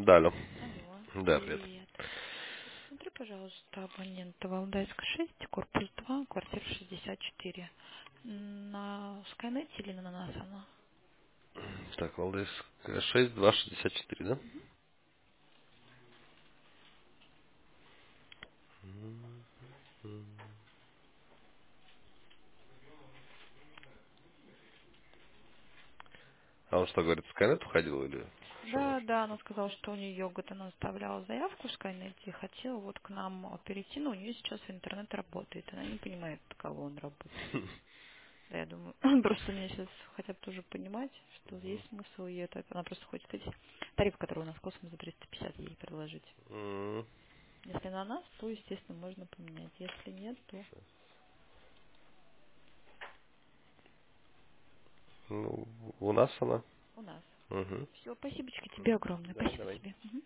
Да, алло. Алло, Да, привет. привет. Смотри, пожалуйста, абонента Валдайск 6, корпус 2, квартира 64. На Скайнете или на нас она? Так, Валдайская 6264, да? А он что, говорит, в Скайнет уходил или что? Да, да, она сказала, что у нее, говорит, она оставляла заявку в Скайнете и хотела вот к нам перейти, но у нее сейчас интернет работает. Она не понимает, от кого он работает. Да, я думаю, просто мне сейчас хотят тоже понимать, что есть смысл ей это. Она просто хочет эти тариф, который у нас космос за 350 ей предложить. М, Если на нас, то, естественно, можно поменять. Если нет, то Ну, у нас она. у нас. Угу. Все, спасибо тебе огромное. Да, Спасибо давай. тебе.